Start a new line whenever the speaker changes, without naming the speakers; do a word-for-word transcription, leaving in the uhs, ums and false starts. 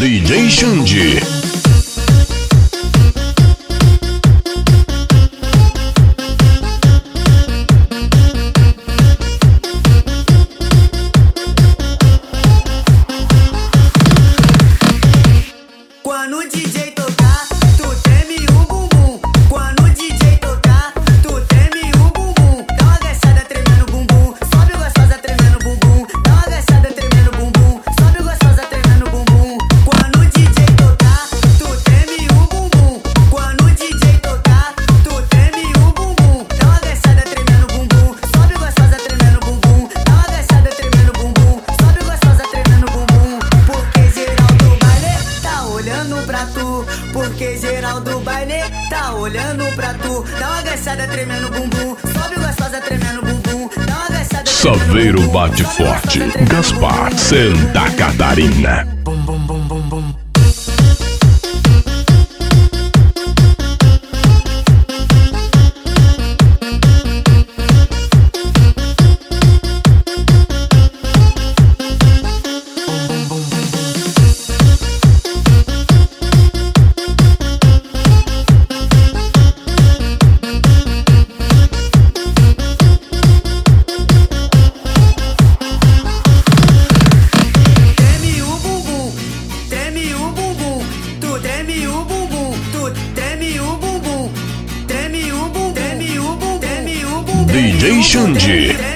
D J Xande.
Quando o D J tocar, tu treme o bumbum. Quando o D J tocar, tu treme o bumbum. Dá uma agachada tremendo o bumbum. Sobe gostosa tremendo o bumbum. Dá uma agachada tremendo o bumbum. Sobe gostosa tremendo o bumbum. Quando o D J tocar, tu treme o bumbum. Quando o D J tocar, tu treme o bumbum. Dá uma agachada tremendo o bumbum. Sobe gostosa tremendo o bumbum. Dá uma agachada tremendo o bumbum. Sobe gostosa tremendo o bumbum. Porque geral do baile tá olhando pra tu, porque geral do baile tá olhando pra tu. Dá uma agachada tremendo o bumbum, sobe gostosa tremendo o bumbum. Dá uma agachada
Saveiro bate forte, Gaspar, Santa Catarina.
bum bum bum bum bum. Treme o bumbum, treme o bumbum, tu treme o bumbum, tu treme o bumbum, treme o bumbum, treme o bumbum, treme o bumbum.
D J Xande.